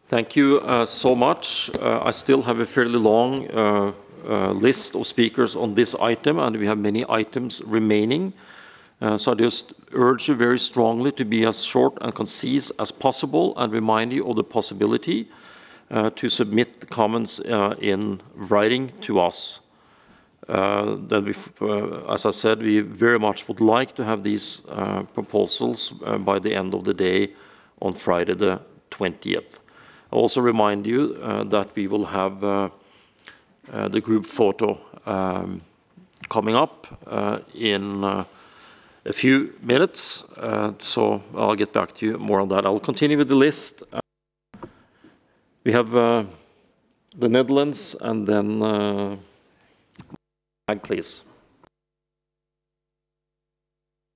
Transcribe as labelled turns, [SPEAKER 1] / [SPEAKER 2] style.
[SPEAKER 1] Thank you so much. I still have a fairly long list of speakers on this item, and we have many items remaining. So I just urge you very strongly to be as short and concise as possible and remind you of the possibility to submit the comments in writing to us. As I said, we very much would like to have these proposals by the end of the day on Friday the 20th. I also remind you that we will have the group photo coming up in a few minutes, so I'll get back to you more on that. I'll continue with the list. We have the Netherlands, and then please.